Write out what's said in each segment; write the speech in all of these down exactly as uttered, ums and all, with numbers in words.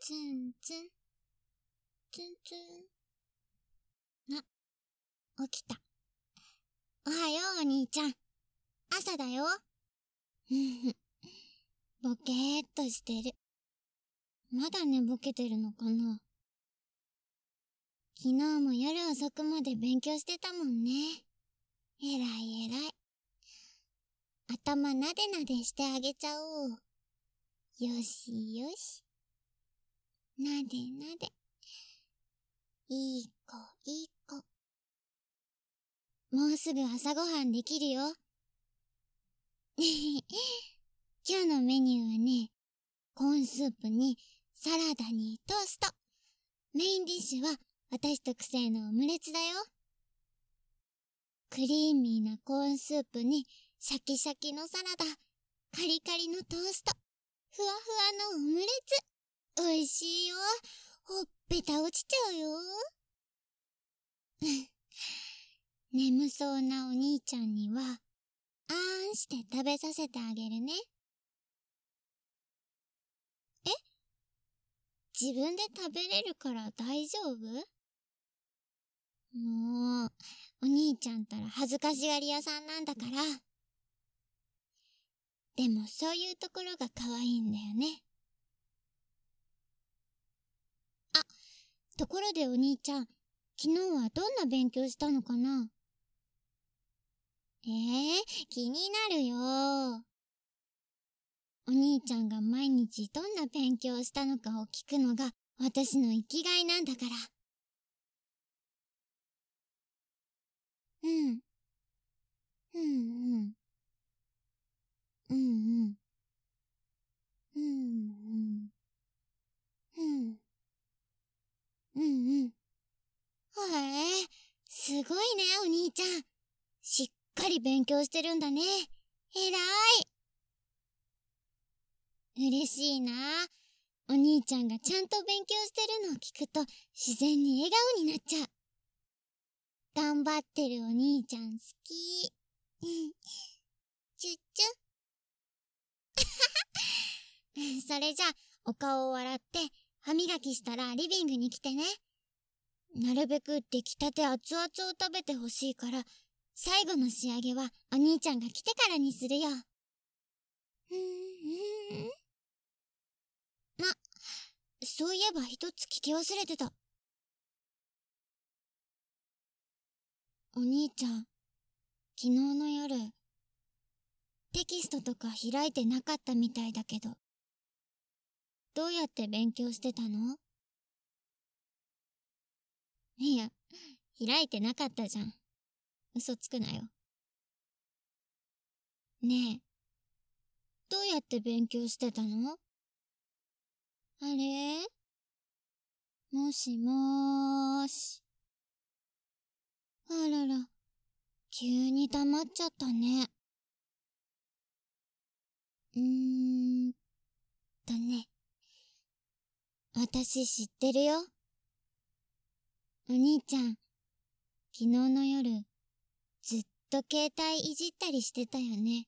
ツンツン、ツンツン。あ、起きた。おはようお兄ちゃん。朝だよ。ふふ。ボケーっとしてる。まだ寝ぼけてるのかな。昨日も夜遅くまで勉強してたもんね。えらいえらい。頭なでなでしてあげちゃおう。よしよし。なでなで。いい子いい子。もうすぐ朝ごはんできるよ。今日のメニューはね、コーンスープにサラダにトースト。メインディッシュは私特製のオムレツだよ。クリーミーなコーンスープにシャキシャキのサラダ、カリカリのトースト、ふわふわのオムレツ。おいしいよ。ほっぺた落ちちゃうよ。眠そうなお兄ちゃんには、あーんして食べさせてあげるね。え？自分で食べれるから大丈夫？もう、お兄ちゃんったら恥ずかしがり屋さんなんだから。でもそういうところが可愛いんだよね。あ、ところでお兄ちゃん、昨日はどんな勉強したのかな？ええー、気になるよ。お兄ちゃんが毎日どんな勉強をしたのかを聞くのが私の生きがいなんだから。うん。うんうん。うんうん。うんうん。うん。うんうん。へえ、すごいねお兄ちゃん。しっかり勉強してるんだね。えらい。嬉しいな。お兄ちゃんがちゃんと勉強してるのを聞くと自然に笑顔になっちゃう。頑張ってるお兄ちゃん好き。チュッチュ。それじゃあ、お顔を洗って歯磨きしたらリビングに来てね。なるべく出来たて熱々を食べてほしいから、最後の仕上げはお兄ちゃんが来てからにするよ。ふんふん。あ、そういえば一つ聞き忘れてた。お兄ちゃん、昨日の夜、テキストとか開いてなかったみたいだけど、どうやって勉強してたの？いや、開いてなかったじゃん。嘘つくなよ。ねえ、どうやって勉強してたの？あれ？もしもーし。あらら、急に黙っちゃったね。うーんとね。私知ってるよ。お兄ちゃん、昨日の夜、ずっと携帯いじったりしてたよね。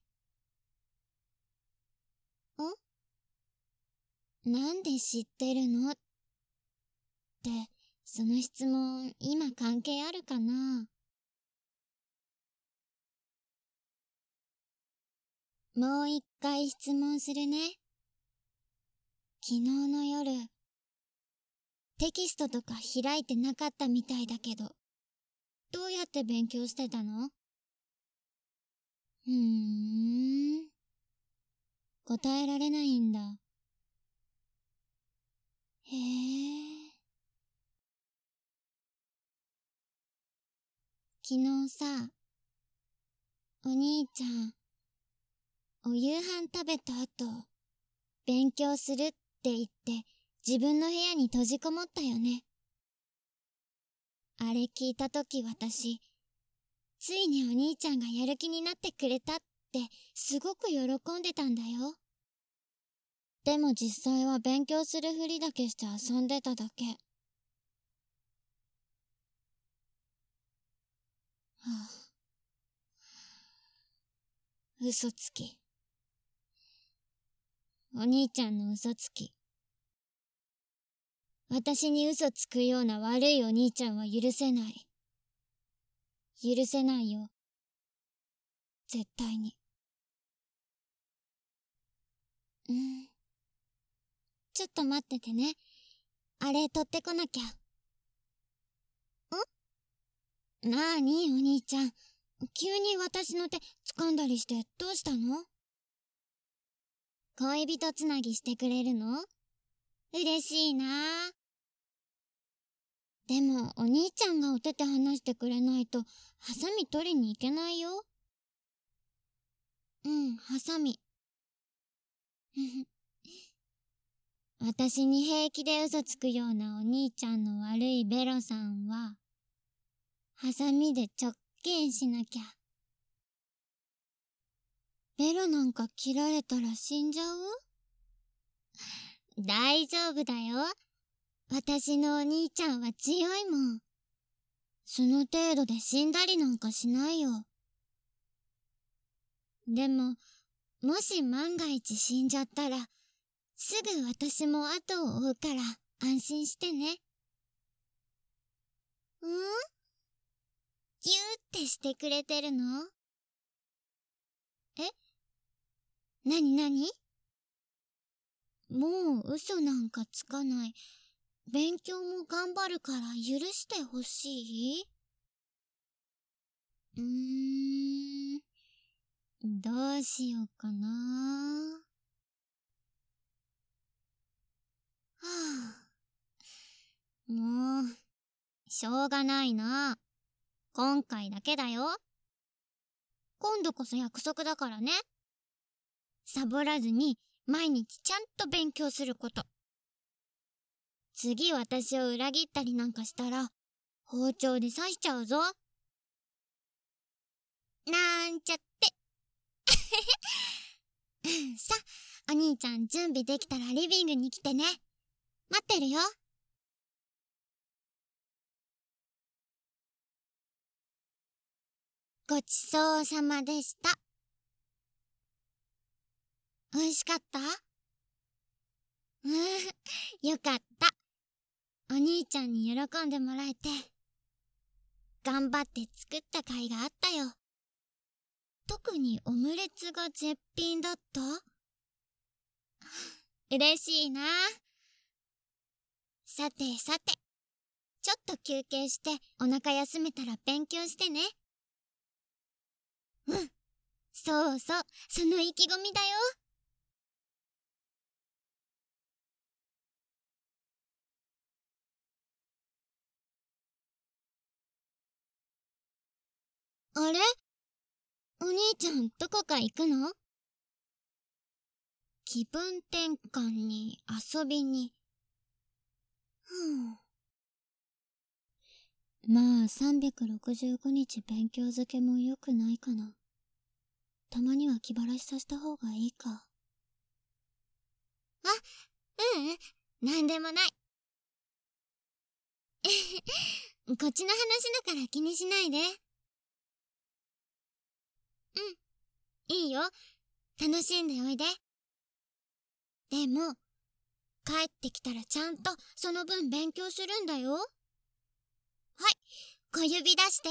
ん？なんで知ってるの？って、その質問、今関係あるかな？もう一回質問するね。昨日の夜、テキストとか開いてなかったみたいだけど、どうやって勉強してたの？ふーん。答えられないんだ。へえ。昨日さ、お兄ちゃん、お夕飯食べた後、勉強するって言って自分の部屋に閉じこもったよね。あれ聞いたとき私、ついにお兄ちゃんがやる気になってくれたってすごく喜んでたんだよ。でも実際は勉強するふりだけして遊んでただけ。はあ、嘘つき。お兄ちゃんの嘘つき。 私に嘘つくような悪いお兄ちゃんは許せない。許せないよ。絶対に。うん。ちょっと待っててね。あれ取ってこなきゃ。ん？なーに、お兄ちゃん。急に私の手掴んだりしてどうしたの？恋人つなぎしてくれるの？嬉しいなー。でも、お兄ちゃんがお手手離してくれないと、ハサミ取りに行けないよ。うん、ハサミ。私に平気で嘘つくようなお兄ちゃんの悪いベロさんは、ハサミで直見しなきゃ。ベロなんか切られたら死んじゃう？大丈夫だよ。私のお兄ちゃんは強いもん。その程度で死んだりなんかしないよ。でも、もし万が一死んじゃったら、すぐ私も後を追うから安心してね。ん？ギューってしてくれてるの？え？なになに？もう嘘なんかつかない。勉強も頑張るから許してほしい？うーん、どうしようかな。はぁ、もう、しょうがないな。今回だけだよ。今度こそ約束だからね。サボらずに毎日ちゃんと勉強すること。次私を裏切ったりなんかしたら、包丁で刺しちゃうぞ。なんちゃって。さ、お兄ちゃん準備できたらリビングに来てね。待ってるよ。ごちそうさまでした。美味しかった？うん、よかった。お兄ちゃんに喜んでもらえて。頑張って作った甲斐があったよ。特にオムレツが絶品だった？嬉しいな。さてさて、ちょっと休憩してお腹休めたら勉強してね。うん、そうそう、その意気込みだよ。あれ？お兄ちゃんどこか行くの？気分転換に遊びに。ふぅ。まあさんびゃくろくじゅうごにち勉強漬けも良くないかな。たまには気晴らしさせた方がいいか。あ、ううん、なんでもない。こっちの話だから気にしないで。うん、いいよ。楽しんでおいで。でも、帰ってきたらちゃんとその分勉強するんだよ。はい、小指出して。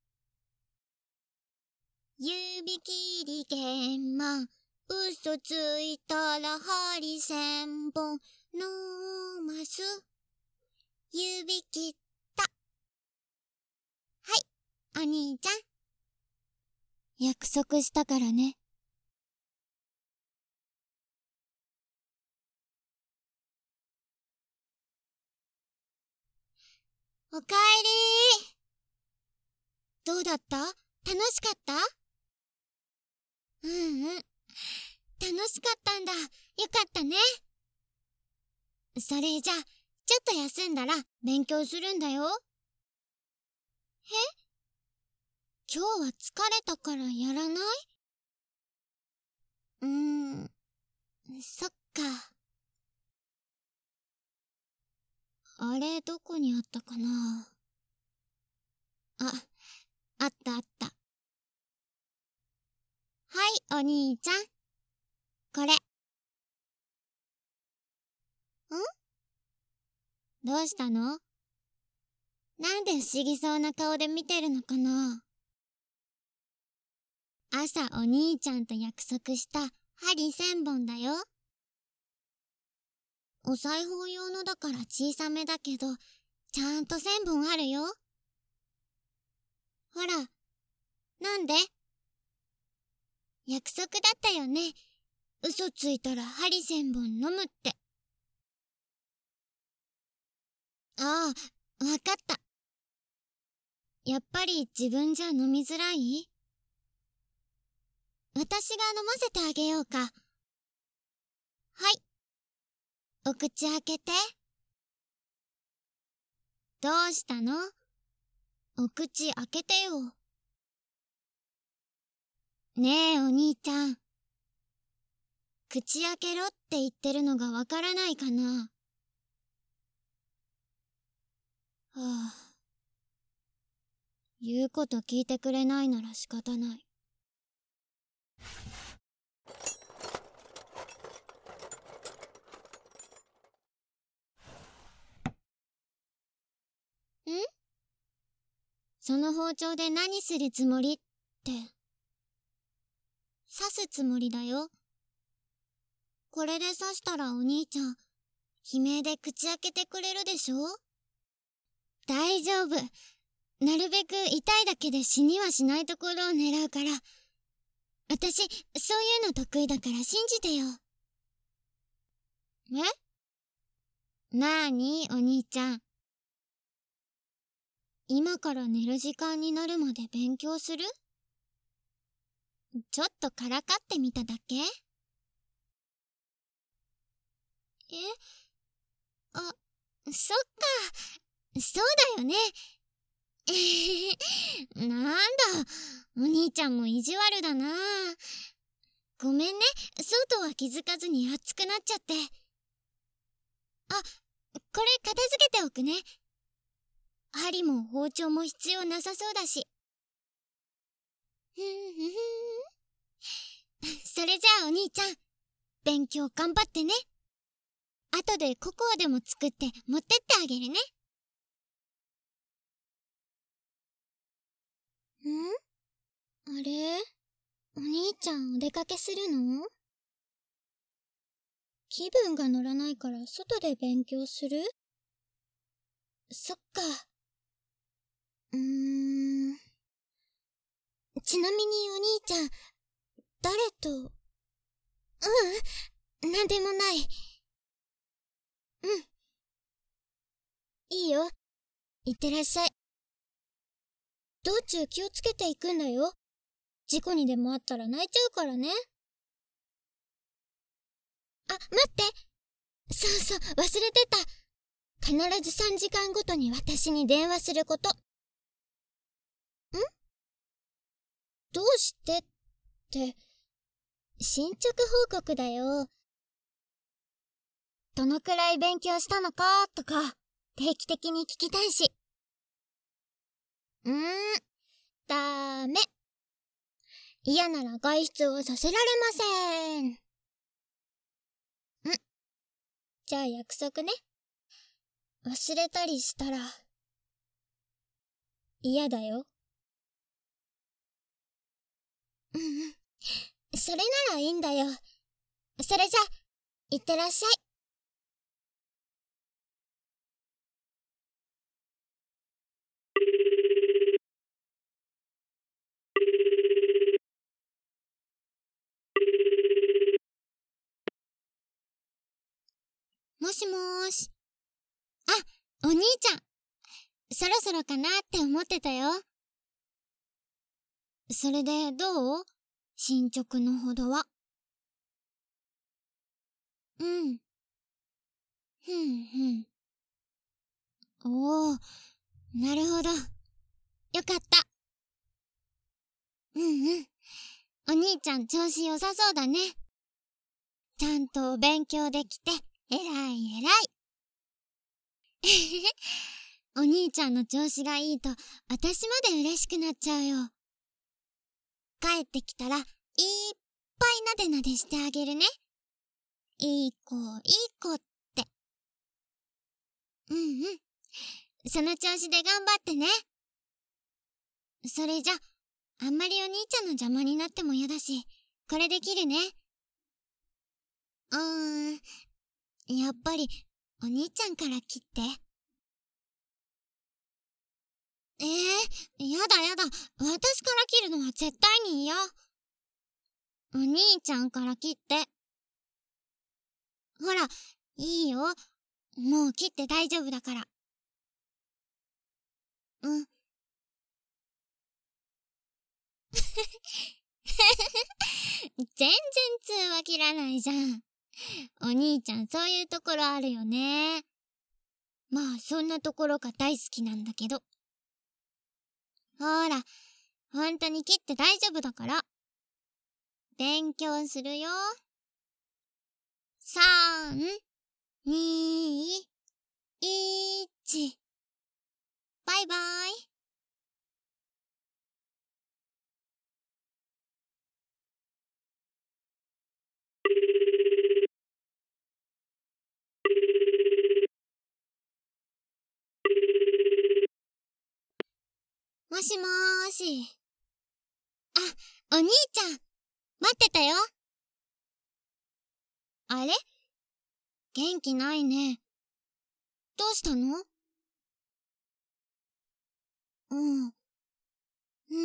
指切り剣ま、嘘ついたら針千本のます。指切った。はい、お兄ちゃん。約束したからね。おかえりー。どうだった？楽しかった？うんうん。楽しかったんだ。よかったね。それじゃ、ちょっと休んだら勉強するんだよ。え？今日は疲れたからやらない？うーん、そっか。あれ、どこにあったかな。あ、あったあった。はい、お兄ちゃん。これ。ん？ どうしたの？なんで不思議そうな顔で見てるのかな？朝お兄ちゃんと約束した針千本だよ。お裁縫用のだから小さめだけど、ちゃんと千本あるよ。ほら、なんで？約束だったよね。嘘ついたら針千本飲むって。ああ、わかった。やっぱり自分じゃ飲みづらい？私が飲ませてあげようか。はい。お口開けて。どうしたの？お口開けてよ。ねえお兄ちゃん。口開けろって言ってるのがわからないかな。はあ。言うこと聞いてくれないなら仕方ない。ん？その包丁で何するつもりって。刺すつもりだよ。これで刺したらお兄ちゃん、悲鳴で口開けてくれるでしょ？大丈夫。なるべく痛いだけで死にはしないところを狙うから。私、そういうの得意だから信じてよ。え？なーに、お兄ちゃん。今から寝る時間になるまで勉強する？ちょっとからかってみただけ？え？あ、そっか。そうだよね。えへへ。なんだ、お兄ちゃんも意地悪だな。ごめんね、そうとは気づかずに熱くなっちゃって。あ、これ片付けておくね。針も包丁も必要なさそうだし。ふんふふん。それじゃあお兄ちゃん、勉強頑張ってね。後でココアでも作って持ってってあげるね。ん？あれ？お兄ちゃんお出かけするの？気分が乗らないから外で勉強する？そっか。うーん。ちなみにお兄ちゃん、誰と？ううん、なんでもない。うん。いいよ。いってらっしゃい。道中気をつけていくんだよ。事故にでもあったら泣いちゃうからね。あ、待って。そうそう、忘れてた。必ずさんじかんごとに私に電話すること。ん？どうしてって、進捗報告だよ。どのくらい勉強したのかとか、定期的に聞きたいし。うーん、ダメ。嫌なら外出をさせられません。ん？じゃあ約束ね。忘れたりしたら、嫌だよ。うんうん。それならいいんだよ。それじゃ、いってらっしゃい。もしもーし。あ、お兄ちゃん。そろそろかなって思ってたよ。それでどう？進捗のほどは。うん。ふんふん。おー、なるほど。よかった。うんうん。お兄ちゃん調子良さそうだね。ちゃんと勉強できて、えらいえらい。えへへ。お兄ちゃんの調子がいいと、私まで嬉しくなっちゃうよ。帰ってきたら、いっぱいなでなでしてあげるね。いい子、いい子って。 うんうん。その調子で頑張ってね。それじゃ、あんまりお兄ちゃんの邪魔になっても嫌だし、これで切るね。うーん、やっぱり、お兄ちゃんから切って。えー、やだやだ。私から切るのは絶対に嫌。お兄ちゃんから切って。ほら、いいよ。もう切って大丈夫だから。うん。全然通話切らないじゃん。お兄ちゃんそういうところあるよね。まあそんなところが大好きなんだけど。ほら、ほんとに切って大丈夫だから。勉強するよ。さん、に、いち。バイバイ。もしもーし。あ、お兄ちゃん、待ってたよ。あれ？元気ないね。どうしたの？うん。うんうん。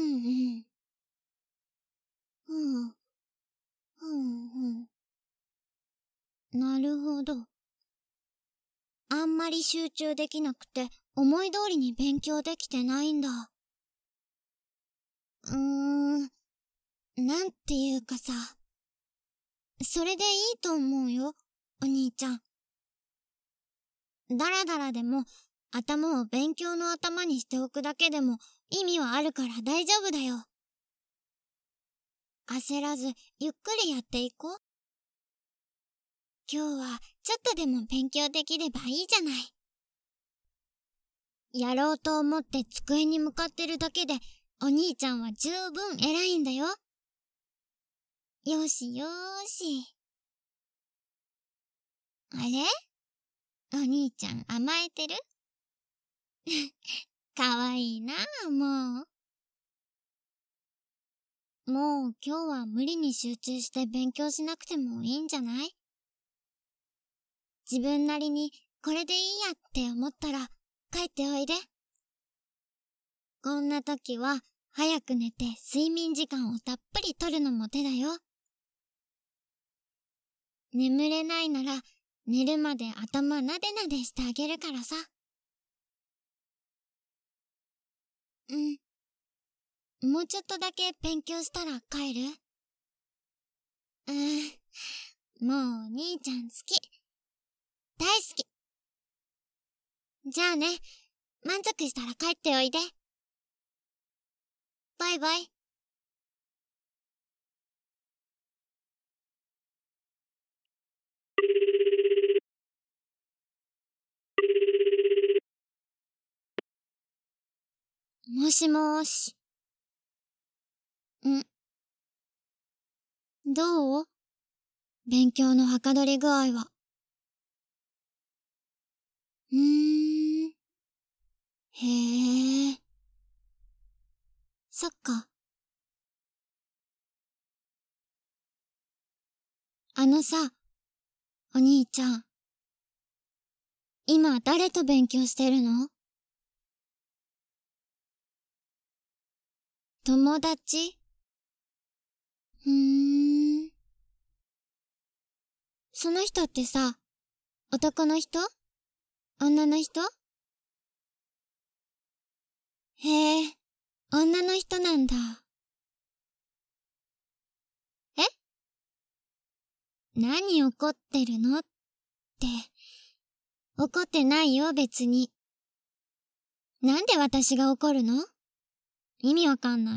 うん。うんうん。なるほど。あんまり集中できなくて、思い通りに勉強できてないんだ。うーん、なんていうかさ。それでいいと思うよ、お兄ちゃん。だらだらでも、頭を勉強の頭にしておくだけでも意味はあるから大丈夫だよ。焦らず、ゆっくりやっていこう。今日はちょっとでも勉強できればいいじゃない。やろうと思って机に向かってるだけで、お兄ちゃんは十分偉いんだよ。よしよーし。あれ？お兄ちゃん甘えてる？かわいいなあ、もう。もう今日は無理に集中して勉強しなくてもいいんじゃない？自分なりにこれでいいやって思ったら帰っておいで。こんな時は早く寝て睡眠時間をたっぷりとるのも手だよ。眠れないなら寝るまで頭なでなでしてあげるからさ。うん。もうちょっとだけ勉強したら帰る？うーん。もう兄ちゃん好き。大好き。じゃあね、満足したら帰っておいで。バイバイ。もしもーし。ん？どう？勉強のはかどり具合は。うーん。へえ。そっか。あのさ、お兄ちゃん。今誰と勉強してるの？友達？ふーん。その人ってさ、男の人？女の人？へえ、女の人なんだ。え？何怒ってるのって。怒ってないよ別に。なんで私が怒るの？意味わかんない。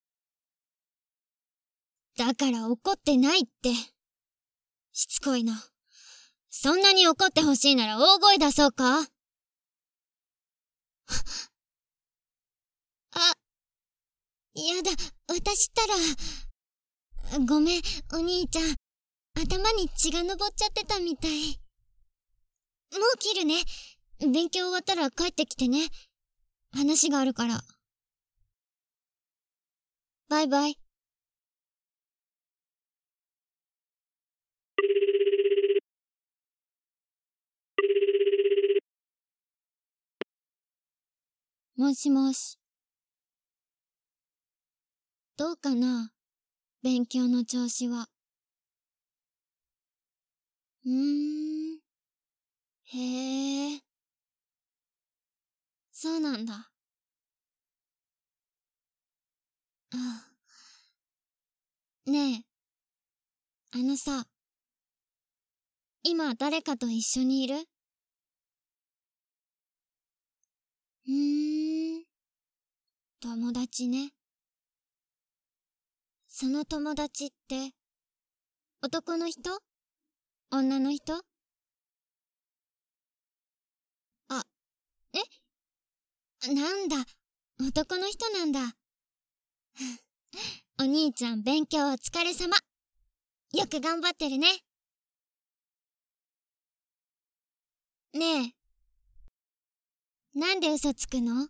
だから怒ってないって。しつこいな。そんなに怒ってほしいなら大声出そうか？あ、やだ、私ったら。ごめん、お兄ちゃん。頭に血が昇っちゃってたみたい。もう切るね。 勉強終わったら帰ってきてね。話があるから。バイバイ。もしもし。どうかな、勉強の調子は。うーん。へえ。そうなんだ。ああ。ねえ。あのさ、今誰かと一緒にいる？うーん。友達ね。その友達って、男の人？女の人？あ、え？なんだ、男の人なんだ。お兄ちゃん勉強お疲れ様。よく頑張ってるね。ねえ、なんで嘘つくの？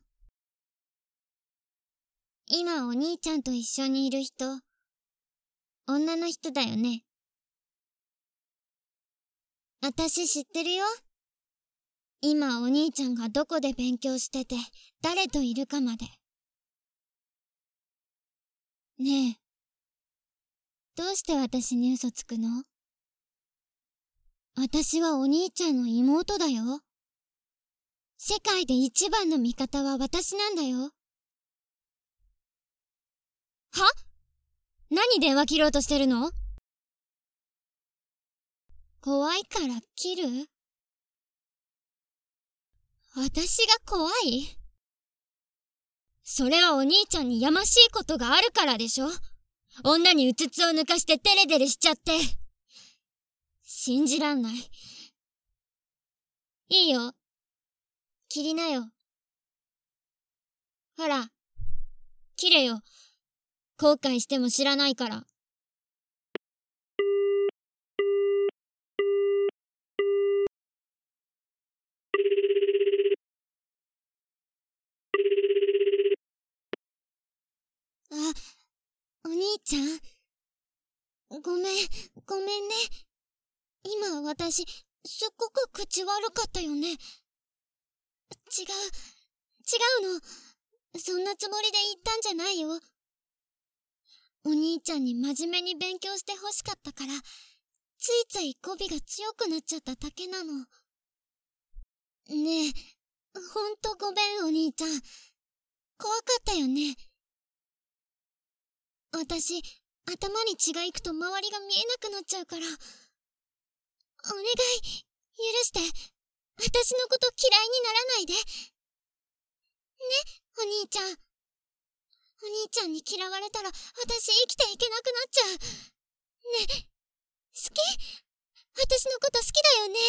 今お兄ちゃんと一緒にいる人、女の人だよね。あたし知ってるよ。今お兄ちゃんがどこで勉強してて、誰といるかまで。ねえ、どうして私に嘘つくの？私はお兄ちゃんの妹だよ。世界で一番の味方は私なんだよ。は？何電話切ろうとしてるの？怖いから切る？私が怖い？それはお兄ちゃんにやましいことがあるからでしょ。女にうつつを抜かしてデレデレしちゃって。信じらんない。いいよ。切りなよ。ほら、切れよ。後悔しても知らないから。あ、お兄ちゃん。ごめん、ごめんね。今私、すっごく口悪かったよね。違う、違うの。そんなつもりで言ったんじゃないよ。お兄ちゃんに真面目に勉強してほしかったから、ついつい語尾が強くなっちゃっただけなの。ねえ、ほんとごめんお兄ちゃん。怖かったよね。私、頭に血がいくと周りが見えなくなっちゃうから。お願い、許して。私のこと嫌いにならないで。ね、お兄ちゃん。お兄ちゃんに嫌われたら、私生きていけなくなっちゃう。ね、好き？私のこと好きだよね。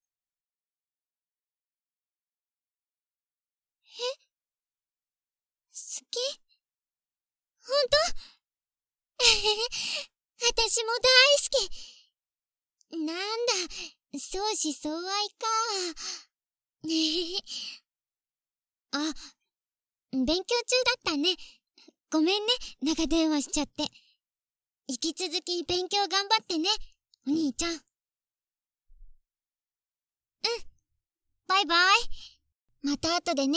え？好き？ほんと？えへへ、私も大好き。なんだ、相思相愛か。ねへへ。あ、勉強中だったね。ごめんね、長電話しちゃって。引き続き勉強頑張ってね、お兄ちゃん。うん、バイバイ。また後でね。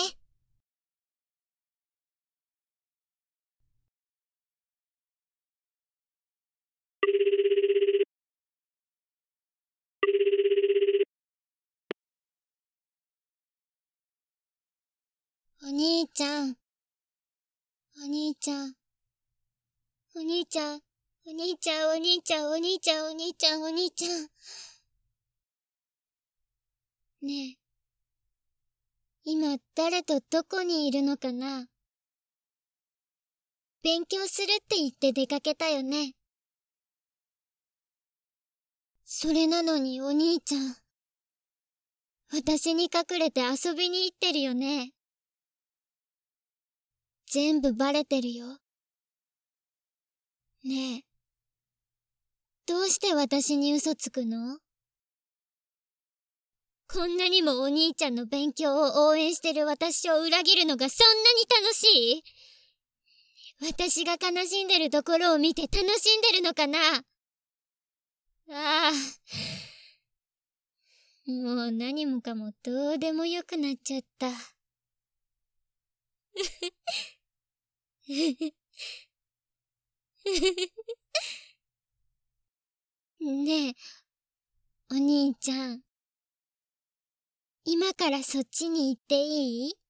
お兄ちゃん。お兄ちゃん。お兄ちゃん。お兄ちゃん、お兄ちゃん、お兄ちゃん、お兄ちゃん、お兄ちゃん。ねえ。今誰とどこにいるのかな？勉強するって言って出かけたよね。それなのにお兄ちゃん。私に隠れて遊びに行ってるよね。全部バレてるよ。ねえ。どうして私に嘘つくの？ こんなにもお兄ちゃんの勉強を応援してる私を裏切るのがそんなに楽しい？私が悲しんでるところを見て楽しんでるのかな？ああ、もう何もかもどうでもよくなっちゃった。ねえ、お兄ちゃん。今からそっちに行っていい？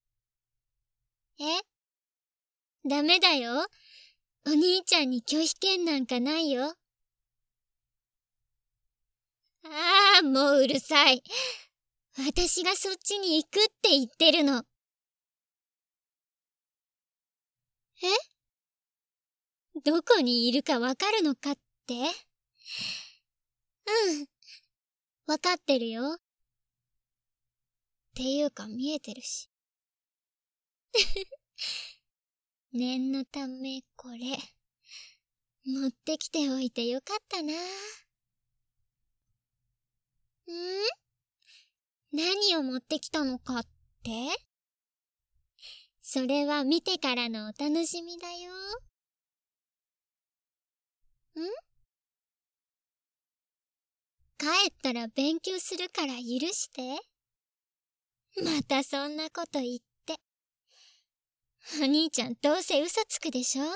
え？ダメだよ。お兄ちゃんに拒否権なんかないよ。ああ、もううるさい。私がそっちに行くって言ってるの。え？どこにいるかわかるのかって？うん。わかってるよ。っていうか見えてるし。念のためこれ、持ってきておいてよかったな。ん？何を持ってきたのかって？それは見てからのお楽しみだよ。ん？帰ったら勉強するから許して。またそんなこと言って。お兄ちゃんどうせ嘘つくでしょ？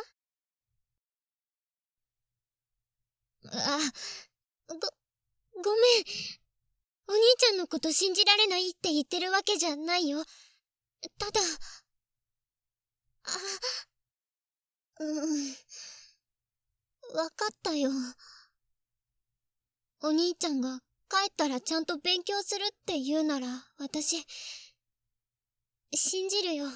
あ、ご、ごめん。お兄ちゃんのこと信じられないって言ってるわけじゃないよ。ただ、あ、うん、わかったよ。お兄ちゃんが帰ったらちゃんと勉強するって言うなら、私、信じるよ。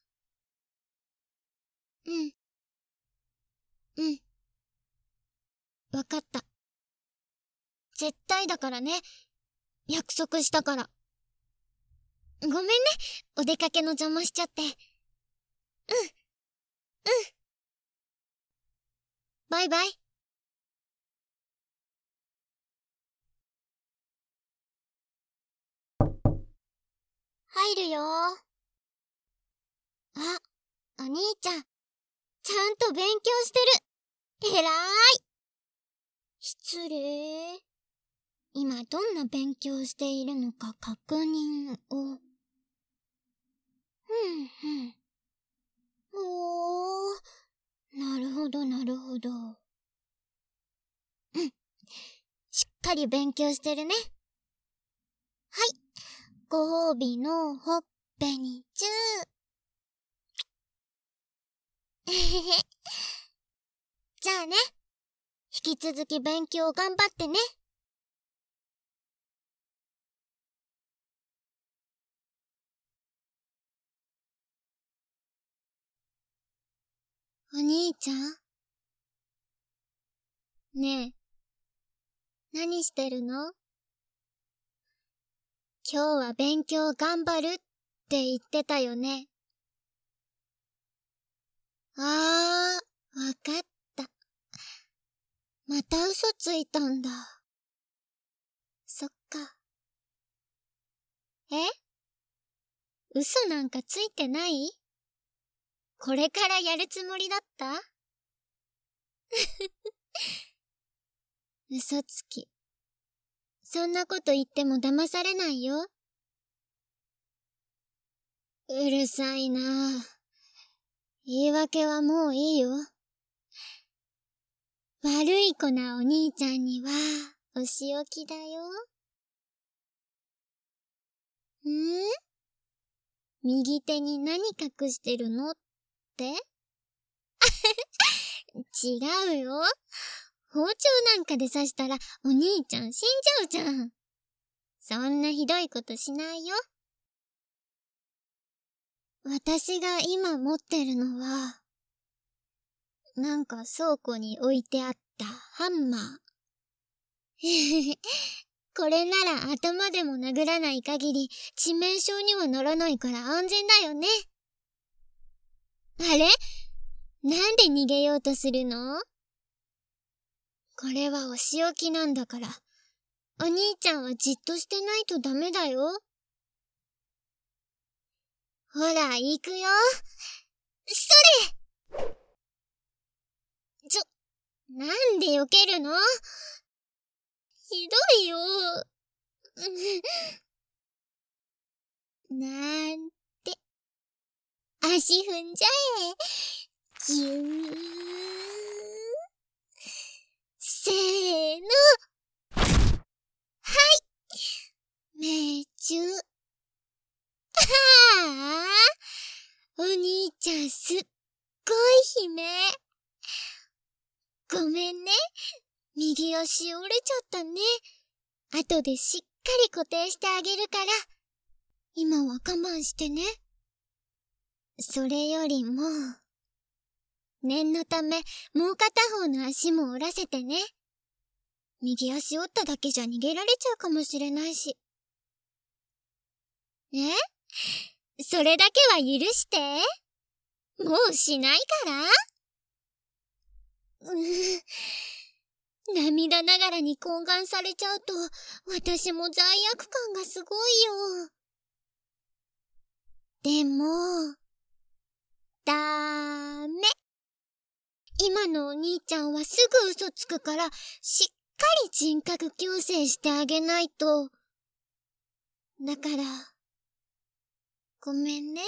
うん。うん。わかった。絶対だからね。約束したから。ごめんね、お出かけの邪魔しちゃって。うん。うん。バイバイ。入るよ。あ、お兄ちゃん、ちゃんと勉強してる。えらーい。失礼。今どんな勉強しているのか確認を。ふんふん。おー、なるほどなるほど。うん。しっかり勉強してるね。はい。ご褒美のほっぺにチュー。えへへ。じゃあね。引き続き勉強頑張ってね。お兄ちゃん？ねえ、何してるの？今日は勉強頑張るって言ってたよね。あー、わかった。また嘘ついたんだ。そっか。え？嘘なんかついてない？これからやるつもりだった？嘘つき。そんなこと言っても騙されないよ。うるさいなぁ。言い訳はもういいよ。悪い子なお兄ちゃんには、お仕置きだよ。ん？右手に何隠してるのって？違うよ。包丁なんかで刺したらお兄ちゃん死んじゃうじゃん。そんなひどいことしないよ。私が今持ってるのは、なんか倉庫に置いてあったハンマー。これなら頭でも殴らない限り致命傷にはならないから安全だよね。あれ？なんで逃げようとするの？これはお仕置きなんだから、 お兄ちゃんはじっとしてないとダメだよ。ほら、行くよ。それ！ちょ、なんで避けるの？ひどいよ。なんて。足踏んじゃえ。ぎゅー。せーの。はい。命中。はあ、お兄ちゃんすっごい悲鳴。ごめんね。右足折れちゃったね。後でしっかり固定してあげるから。今は我慢してね。それよりも、念のためもう片方の足も折らせてね。右足折っただけじゃ逃げられちゃうかもしれないし。え？それだけは許して。もうしないから。うぅ。涙ながらに懇願されちゃうと、私も罪悪感がすごいよ。でも、だーめ。今のお兄ちゃんはすぐ嘘つくから、しっかり人格矯正してあげないと。だから、ごめんね。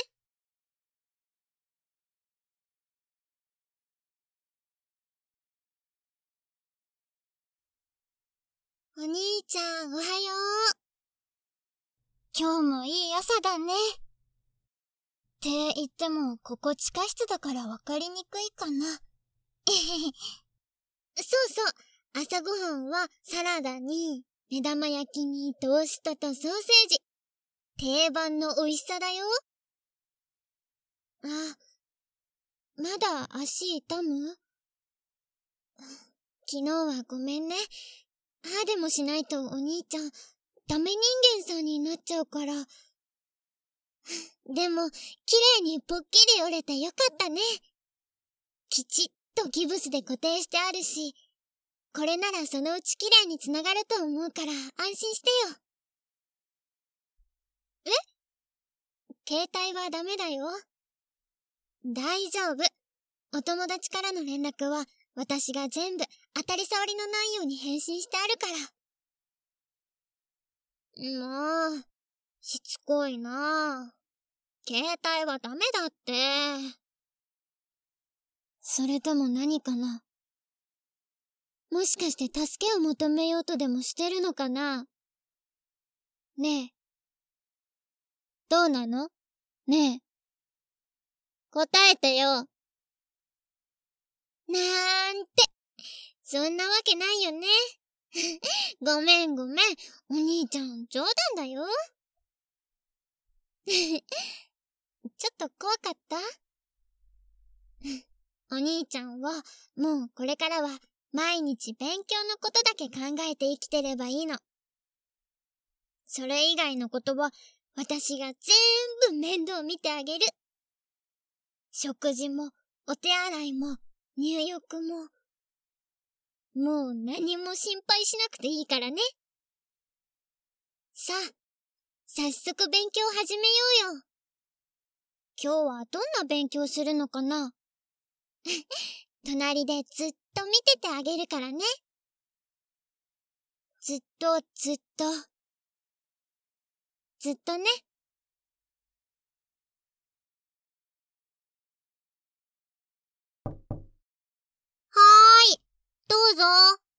お兄ちゃん、おはよう。今日もいい朝だね。って言っても、ここ地下室だからわかりにくいかな。えへへ。そうそう。朝ごはんはサラダに、目玉焼きにトーストとソーセージ。定番の美味しさだよ。あ、まだ足痛む？昨日はごめんね。ああでもしないとお兄ちゃん、ダメ人間さんになっちゃうから。でも、綺麗にぽっきり折れてよかったね。きちっとギブスで固定してあるし、これならそのうち綺麗につながると思うから安心してよ。え？携帯はダメだよ。大丈夫。お友達からの連絡は私が全部当たり障りのないように返信してあるから。もう、しつこいなぁ。携帯はダメだって。それとも何かな？もしかして助けを求めようとでもしてるのかな？ねえ。どうなの？ねえ。答えてよ。なんて。そんなわけないよね。ごめんごめん。お兄ちゃん、冗談だよ。ちょっと怖かった？お兄ちゃんは、もうこれからは、毎日勉強のことだけ考えて生きてればいいの。それ以外のことは、私が全部面倒見てあげる。食事も、お手洗いも、入浴も。もう何も心配しなくていいからね。さあ、早速勉強始めようよ。今日はどんな勉強するのかな？隣でずっと見ててあげるからね。ずっとずっと。ずっとね。はーい。どうぞ。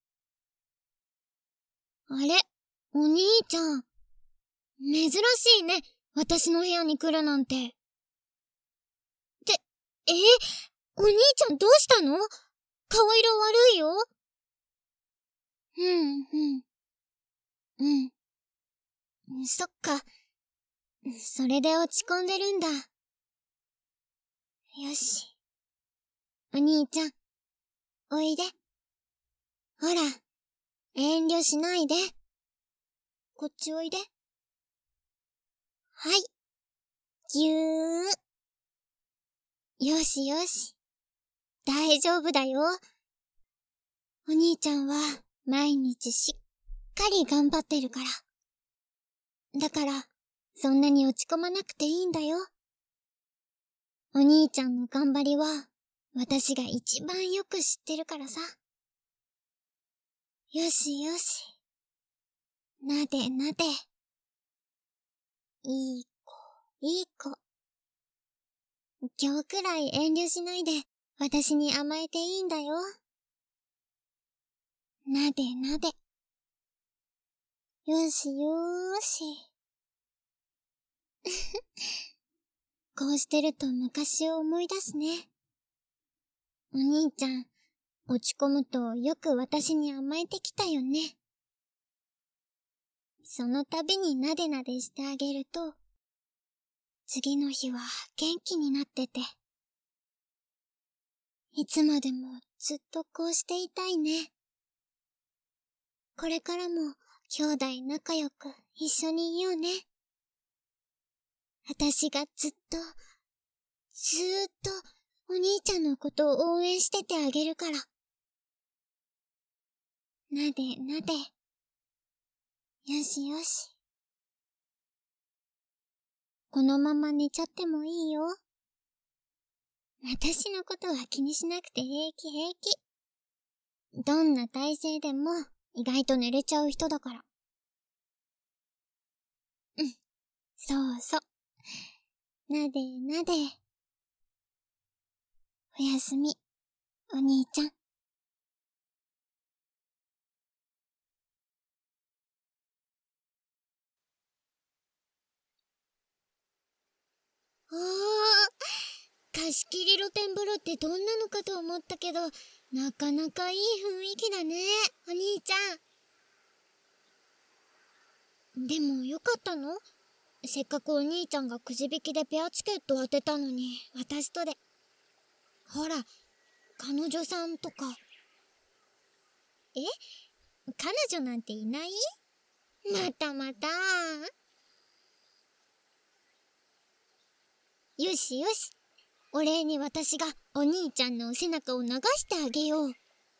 あれ？お兄ちゃん。珍しいね。私の部屋に来るなんて。って、え？お兄ちゃんどうしたの？顔色悪いよ。うん、うん。うん。そっか。それで落ち込んでるんだ。よし。お兄ちゃん、おいで。ほら、遠慮しないで。こっちおいで。はい。ぎゅー。よしよし。大丈夫だよ。お兄ちゃんは毎日しっかかり頑張ってるから。だから、そんなに落ち込まなくていいんだよ。お兄ちゃんの頑張りは、私が一番よく知ってるからさ。よしよし。なでなで。いい子、いい子。今日くらい遠慮しないで、私に甘えていいんだよ。なでなで。よしよーし。こうしてると昔を思い出すね。お兄ちゃん、落ち込むとよく私に甘えてきたよね。その度になでなでしてあげると、次の日は元気になってて。いつまでもずっとこうしていたいね。これからも兄弟仲良く一緒にいようね。私がずっと、ずーっとお兄ちゃんのことを応援しててあげるから。なでなで。よしよし。このまま寝ちゃってもいいよ。私のことは気にしなくて平気平気。どんな体勢でも意外と寝れちゃう人だから。うん、そうそう。なでなで。おやすみ、お兄ちゃん。おー、貸し切り露天風呂ってどんなのかと思ったけど、なかなかいい雰囲気だね、お兄ちゃん。でもよかったの？せっかくお兄ちゃんがくじ引きでペアチケット当てたのに、私とで。ほら、彼女さんとか。え？彼女なんていない？またまた。よしよし。お礼に私がお兄ちゃんの背中を流してあげよう。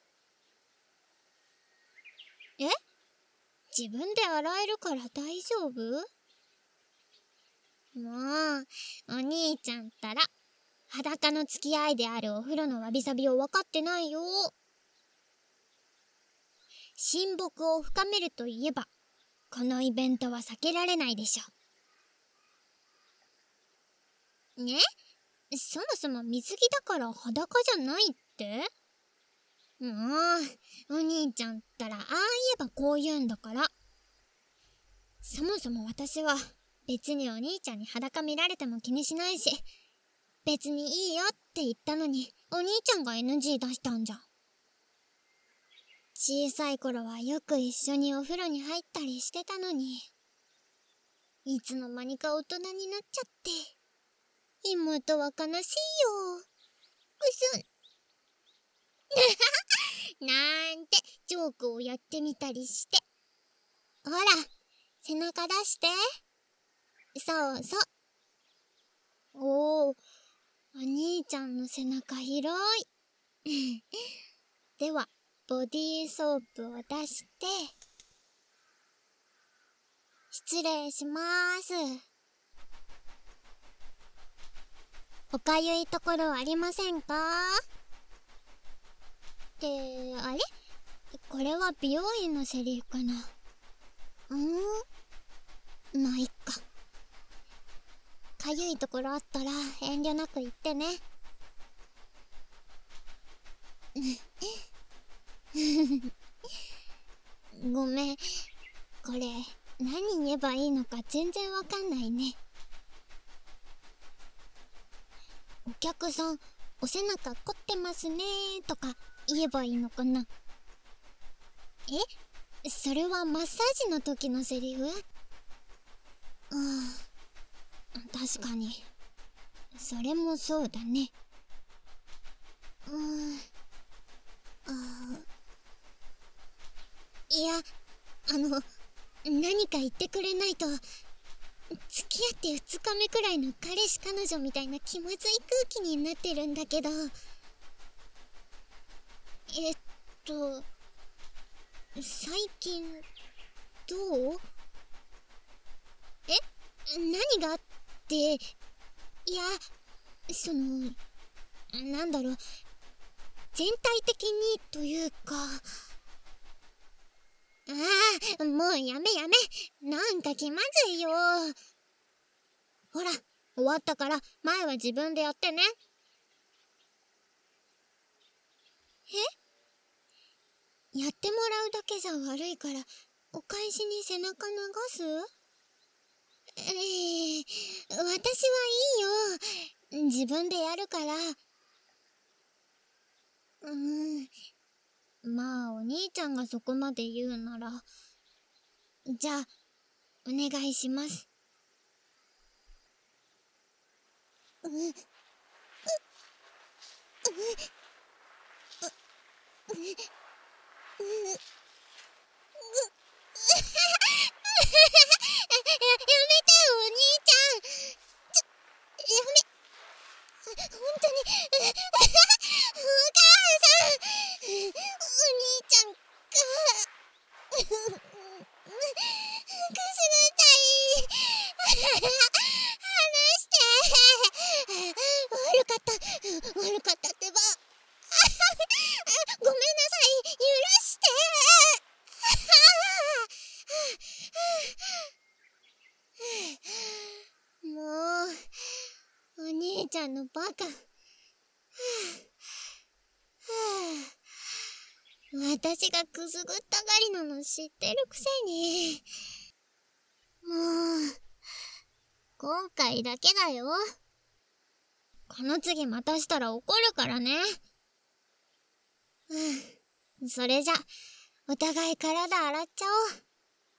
え？自分で洗えるから大丈夫？もう、お兄ちゃんったら、裸の付き合いであるお風呂のわびさびを分かってないよ。親睦を深めるといえば、このイベントは避けられないでしょ。ね？そもそも水着だから裸じゃないって？もう、お兄ちゃんったらああ言えばこう言うんだから。そもそも私は別にお兄ちゃんに裸見られても気にしないし、別にいいよって言ったのにお兄ちゃんが エヌジー 出したんじゃん。小さい頃はよく一緒にお風呂に入ったりしてたのに、いつの間にか大人になっちゃって、妹は悲しいよ。うすなんてジョークをやってみたりして。ほら、背中出して。そうそう。おー、お兄ちゃんの背中広い。では、ボディーソープを出して、失礼しまーす。おかゆいところありませんか？って、あれ？これは美容院のセリフかな。うーん？まあ、いっか。かゆいところあったら遠慮なく言ってね。ごめん。これ、何言えばいいのか全然わかんないね。お客さん、お背中凝ってますねーとか言えばいいのかな。え？それはマッサージの時のセリフ？うん、確かに。それもそうだね。うーん。あいや、あの、何か言ってくれないと、付き合ってふつかめくらいの彼氏彼女みたいな気まずい空気になってるんだけど。えっと、最近、 どう？え？何がって、いや、その、なんだろう、全体的にというか。ああ、もうやめやめ。なんか気まずいよ。ほら、終わったから前は自分でやってね。え？やってもらうだけじゃ悪いから、お返しに背中流す？ええ、私はいいよ。自分でやるから。うーん。まあ、お兄ちゃんがそこまで言うなら。じゃあ、お願いします。う、う、う、う、う、う、う、やめてよ、お兄ちゃん。ちょ、やめ、ほんとに、お母さん、お兄ちゃんが、くすぐったい。離して。悪かった、悪かったってば。ごめんなさい、許して。もう、お兄ちゃんのバカ。私がくすぐったがりなの知ってるくせに。もう、今回だけだよ。この次またしたら怒るからね。うん。それじゃ、お互い体洗っちゃおう。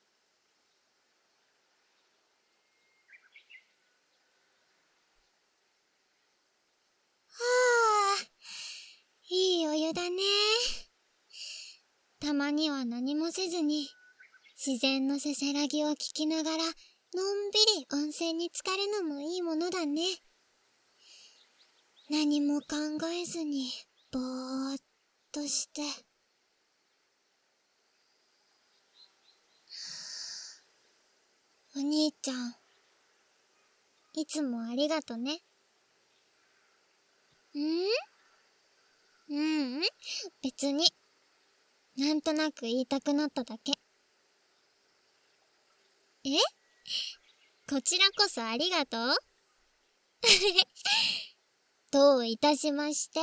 はあ、いいお湯だね。たまには何もせずに、自然のせせらぎを聞きながら、のんびり温泉に浸かるのもいいものだね。何も考えずに、ぼーっとして。お兄ちゃん、いつもありがとね。ん？ううん、別に。なんとなく言いたくなっただけ。え？こちらこそありがとう。どういたしまして。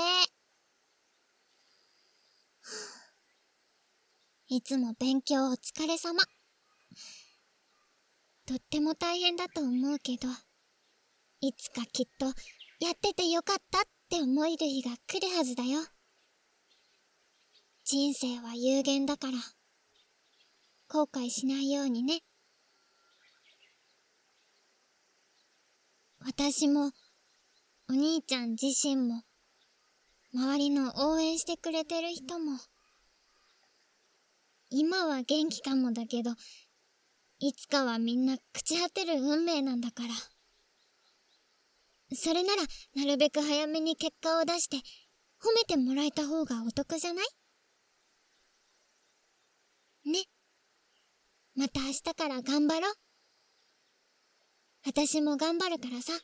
いつも勉強お疲れ様。とっても大変だと思うけど、いつかきっとやっててよかったって思える日が来るはずだよ。人生は有限だから、後悔しないようにね。私も、お兄ちゃん自身も、周りの応援してくれてる人も、今は元気かもだけど、いつかはみんな朽ち果てる運命なんだから。それなら、なるべく早めに結果を出して、褒めてもらえた方がお得じゃない？ね。また明日から頑張ろう。私も頑張るからさ。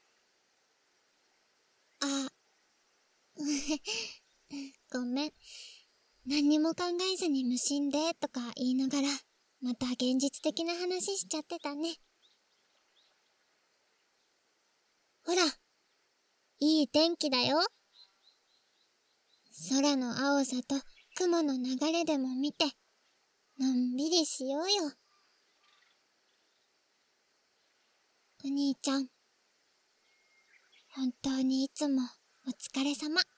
あ、ごめん。何にも考えずに無心でとか言いながら、また現実的な話しちゃってたね。ほら、いい天気だよ。空の青さと雲の流れでも見て、のんびりしようよ。お兄ちゃん、本当にいつもお疲れ様。